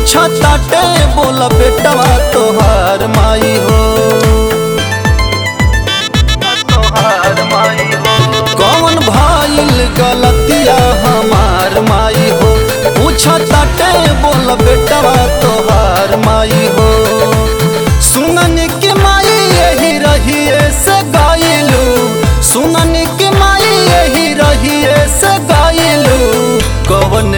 पूछा ताटे बोला बेटवा तोहार माई हो, कौन भाईल गलतिया हमार माई हो। पूछा ताटे बोला बेटवा तोहार माई हो। सुनन की माई यही रहिए से गाइलू, सुनन की माई यही रहिए से गाइलू। कौन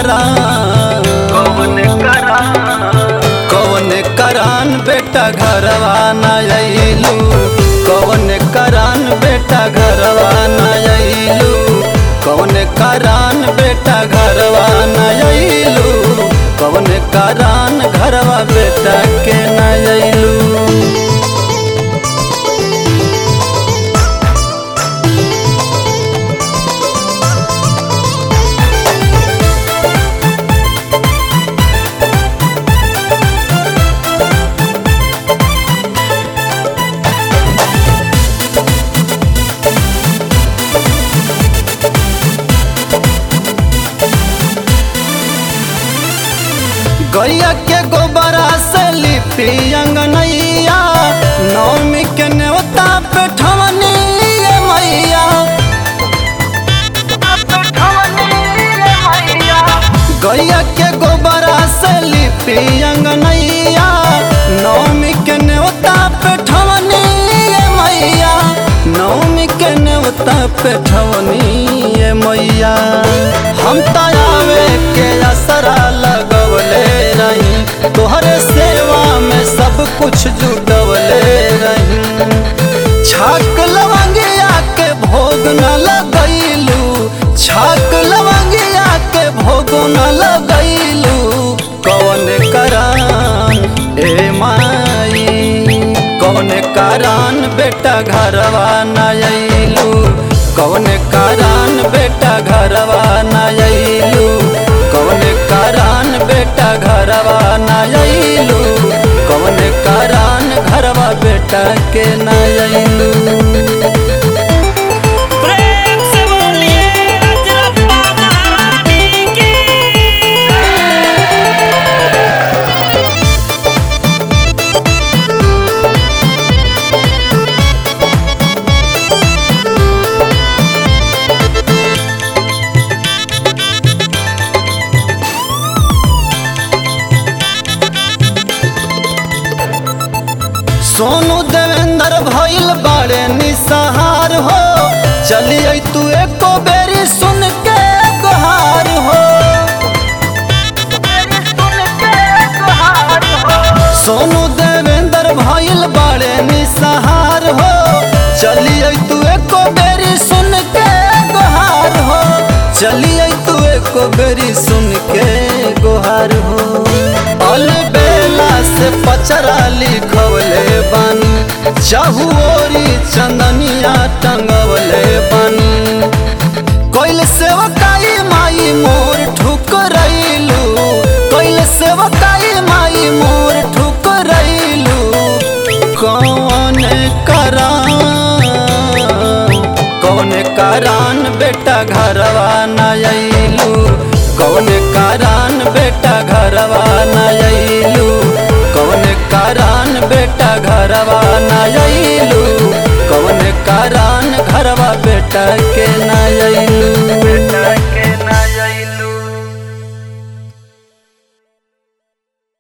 करान बेटा घरवा न अइलू, कौन करान बेटा घरवा न अइलू, कौन करान बेटा घरवा न अइलू, कौन करान घरवा बेटा के न अइलू। गैया के गोबरा से लिपी अंगनैया, नौमी के न्योता पे ठवनी मैया। गैया के गोबरा से लिपी अंगनैया, नौमी के न्योता पे ठवनी मैया, नौमी के न्योता पे ठवनी मैया। हम तायावे के असरा लगवले रही, तोहरे सेवा में सब कुछ जुटवले रही। छाक लवंगिया के भोग न लगैलू, छाक लवंगिया के भोग न लगैलू। कौन करान ए माई, कौन करान बेटा घरवा न अइलू, कौन करान बेटा घरवा न अइलू, कौन करान बेटा घरवा न अइलू, कौन करान घरवा बेटा के न अइलू। प्रेम से बोलिए रजरप्पा महारानी की। सोनू देवेंद्र भइल बाड़े निसहार हो, चलिए तू एको बेरी सुन के गुहार हो। सोनू देवेंद्र भइल बाड़े निसहार हो, चलिए तू एको बेरी सुन के गुहार हो, चलिए तू एको बेरी सुन के गुहार हो। अलबेला से पचरा लिखवले बानी, चाहुओरी चंदनिया टंगवले बानी। कोइल सेवकाई माई मोर ठुकरैलू, कोइल सेवकाई माई मोर ठुकरैलू। कौन करान बेटा घरवा न अइलू, कौन करान बेटा घरवा न अइलू, कौन करान बेटा घरवा न अइलू, कौन करान घरवा बेटा के न अइलू।